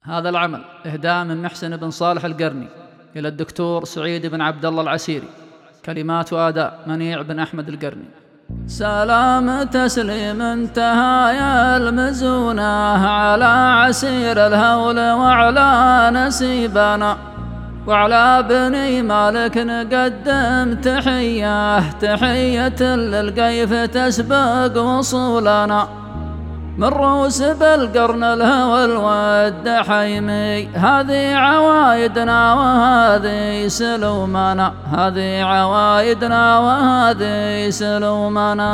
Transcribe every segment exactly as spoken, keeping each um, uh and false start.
هذا العمل إهداء من محسن بن صالح القرني إلى الدكتور سعيد بن عبد الله العسيري. كلمات وأداء منيع بن أحمد القرني. سلام تسليم انتهى يا المزونة على عسير الهول وعلى نسيبنا، وعلى بني مالك نقدم تحية تحية للقيف تسبق وصولنا، من روس بالقرن الهوى الود حيمي، هذه عوايدنا وهذه سلومنا، هذه عوايدنا وهذه سلومنا.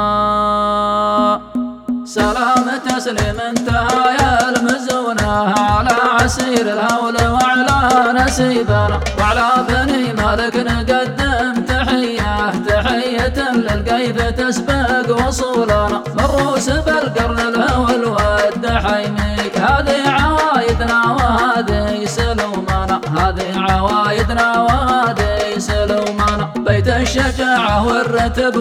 سلام تسليم انتهى يا المزونة على عسير الهول وعلى نسيبنا، وعلى بني مالك نقدم تحية تحية للقيف تسبق وصولنا، مروس بالقرن الهوى الود حيميك، هذه عوايدنا وهذه سلومنا، هذه عوايدنا وهذه سلومنا. بيت الشجاعة والرتب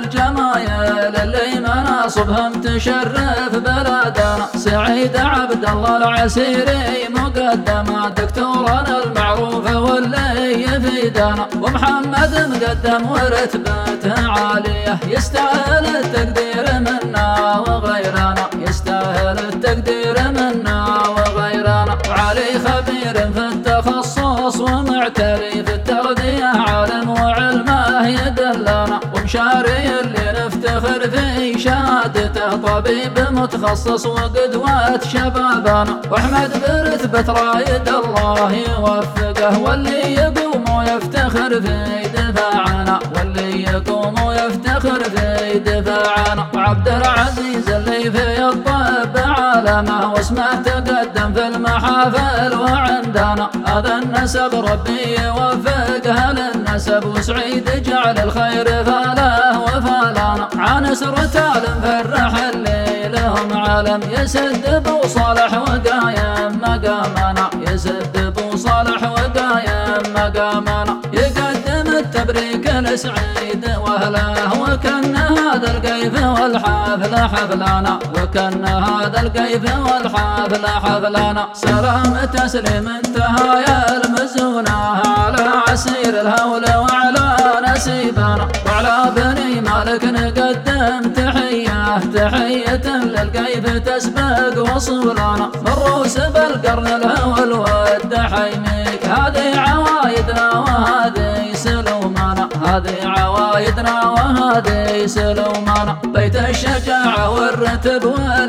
والجمايل اللي مناصبهم تشرف بلادنا، سعيد عبد الله العسيري مقدمة دكتورنا المعروف واللي يفيدنا، ومحمد مقدم ورتبته عالية يستاهل التقدير منا وغيرنا، يستاهل التقدير منا وغيرنا. وعلي خبير في التخصص ومعتري في التغذية، عالم وعلمه يدلنا، ومشاري اللي نفتخر في شهادته، طبيب متخصص وقدوة شبابنا، واحمد برتبة رايد الله يوفقه، واللي يقوم ويفتخر في دفاعنا، واللي يقوم ويفتخر في دفاعنا. وعبد العزيز اللي في الطب عالمه واسمه تقدم في المحافل وعندنا، هذا النسب ربي يوفقه للنسب، وسعيد جعل الخير فاله وفالنا، عانس رتال فرح اللي لهم علم، يسد بوصالح وقايم مقامنا، يسد بوصالح وقايم مقامنا. يقدم التبريك لسعيد واهله، وكان هذا القيف والحفل حفلنا، وكان هذا القيف والحفل حفلنا. سلام تسليم انتهى يا المزونة على عسير الهول وعلى نسيبنا، وعلى بني مالك نقدم تحية تحية للقيف تسبق وصولنا، مروس بالقرن الهوى الود حيميك، هذه عوايدنا وهذه سلومنا، هذه عوايدنا وهذه سلومنا. بيت الشجاعة والرتب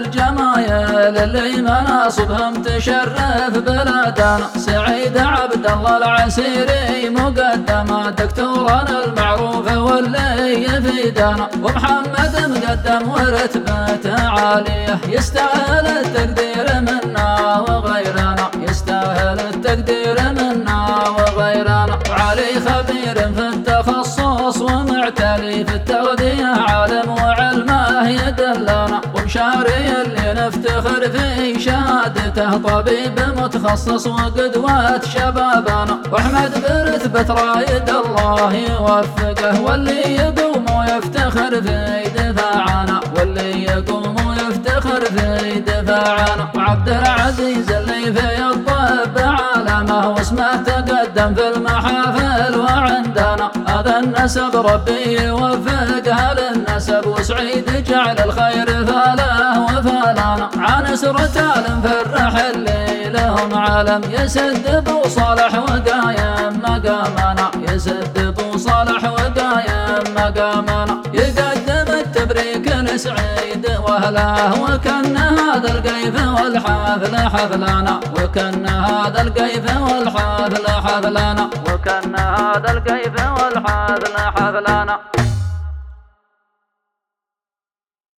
والجمايل اللي مناصبهم تشرف بلادنا، سعيد عبد الله العسيري مقدمة دكتورنا المعروف واللي يفيدنا، ومحمد مقدم ورتبته عالية يستاهل التقدير منا وغيرنا، يستاهل التقدير منا وغيرنا. وعلي خبير في التخصص ومعتري في التغذية، عالم وعلمه يدلنا، ومشاري اللي نفتخر في شهادته، طبيب متخصص وقدوة شبابنا، واحمد برتبة رايد الله يوفقه، واللي يقوم ويفتخر في دفاعنا، واللي يقوم ويفتخر في دفاعنا. وعبد العزيز اللي في الطب عالمه واسمه تقدم في المحافل وعندنا، هذا النسب ربي يوفقه للنسب، وسعيد جعل الخير فاله وفالنا، عانس رتال فرح اللي لهم علم، يسد بوصالح وقايم مقامنا، يسد بوصالح وقايم مقامنا. يقدم التبريك لسعيد واهله، وكان هذا القيف والحفل حفلنا، وكان هذا القيف والحفل حفلنا، وكان هذا القيف والحفل حفلنا.